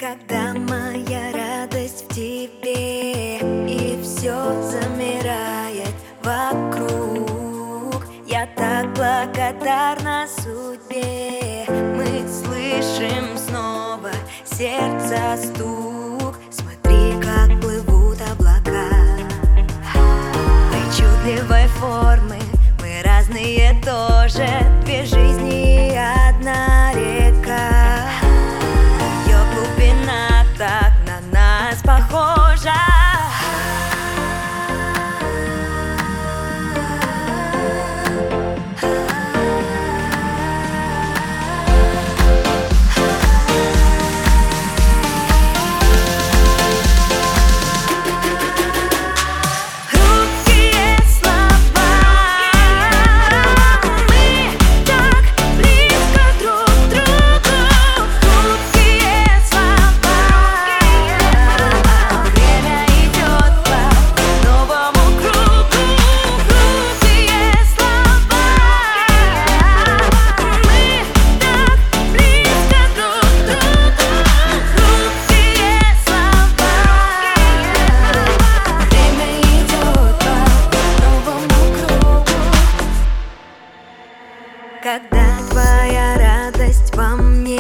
Когда моя радость в тебе, и все замирает вокруг, я так благодарна судьбе. Мы слышим снова сердца стук. Смотри, как плывут облака. Причудливой формы, мы разные тоже. Две жизни и одна река. Ее глубина так на нас похожа. Когда твоя радость во мне,